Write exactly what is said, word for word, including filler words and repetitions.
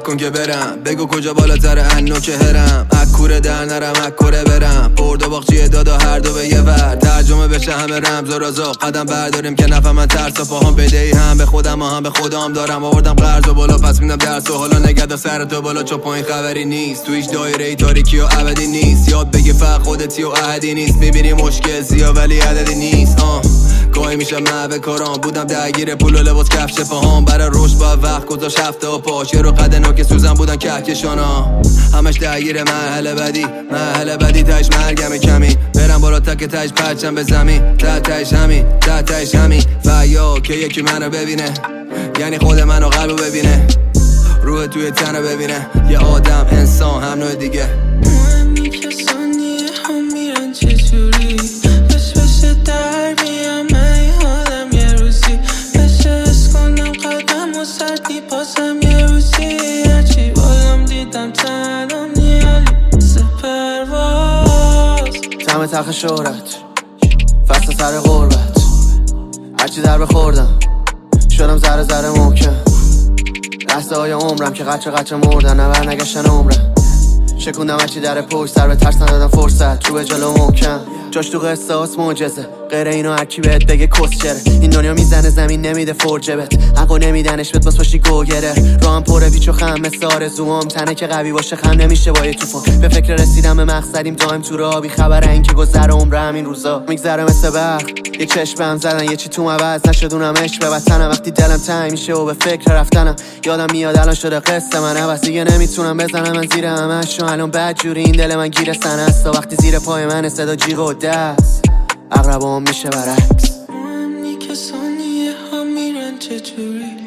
نکن که برم، بگو کجا بالاتر انو که هرم، اکوره در نرم اکوره برم، برد و باقچیه دادا هر دو به یه ور، ترجمه بشه همه رمز و رازق، قدم برداریم که نفهمن ترس و پاهم بدهی، هم به خودم و هم به خودم دارم، آوردم قرض و بالا پس میدم درس و حالا نگرد سر تو بالا چون پایین خبری نیست، تو هیچ دایره ای تاریکی و ابدی نیست، یاد بگی فقط خودتی و احدی نیست، میبینی مشکل زیاد ولی عددی نیست. آه گاهی میشه محو کارام، بودم درگیر پول و لباس کفش پاهام، برای رشد با وقت گذاشت هفته و پاش، یه رو قد نوک سوزن بودن کهکشانا، همش درگیر مرحله بعدی مرحله بعدی تاش مرگم کمی، برم بالا تا که تاش پرچم به زمین، تا تاش همین تا تاش همین، فیا که یکی منو ببینه یعنی خود منو قلبو ببینه، روح توی تنو ببینه، یه آدم انسان هم نوع دیگه. مهمی کسانی هم میرن چجوری بش بشه در بیام من حالم یه روزی بشه اس کنم قدم و سردی پاسم یه روزی، هرچی بالم دیدم تنم نیالی سپرواز تم تلخ شهرت فصل سر غربت، هرچی در بخوردم شدم ذره ذره محکم، لحظه های عمرم که قچه قچه مردن نبر نگشتن عمرم، شکوندم هرچی در پشت سر به ترس ندادم فرصت، رو به جلو محکم جاش تو قصه هاست معجزه، غیر اینو هرکی بهت بگه کسچره، این دنیا میزنه زمین نمیده فرجبت، حقو نمیدنش بهت باز باشی گوگره، راهم پره پیچ و خم مثل آرزوام، تنه که قوی باشه خم نمیشه با یه توفان، به فکر رسیدم به مقصدیم دایم تو راه، بی خبر این که گذر عمر همین روزا میگذره مثل برق، یک چشم بهم زدن یه چی تو عوض نشدونم عشق به وطنم، وقتی دلم تنگ میشه و به فکر رفتنم یادم میاد الان شده قصه من عوض، دیگه نمیتونم بزنم من زیر همش، الان بدجوری این دل من گیر سن است، وقتی زیر پای من صدا جیغ و دست اقربام میشه برعکس. مهمی کسانی هم میرن چجوری